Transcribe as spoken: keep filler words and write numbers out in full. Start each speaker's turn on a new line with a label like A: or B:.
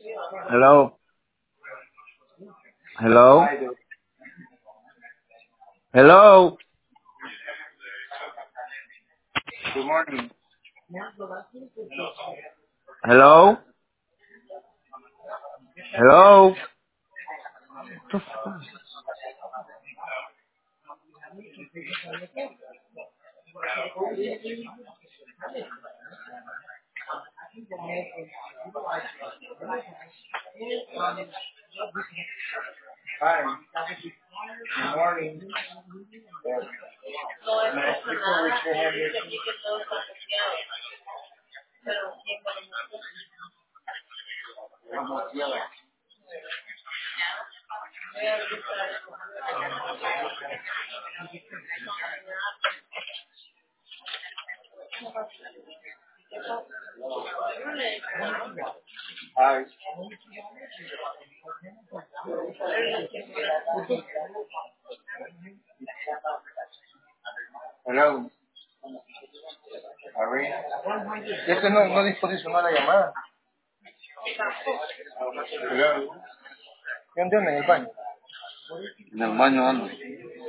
A: Hello. Hello. Hello.
B: Good morning.
A: Hello. Hello.
B: Hi. Good morning. Yes. May I speak with the head? Hi. Hello. Ari. Este no, no disposicionó la llamada. Hello. ¿Y dónde anda? En el baño.
A: En el baño ando.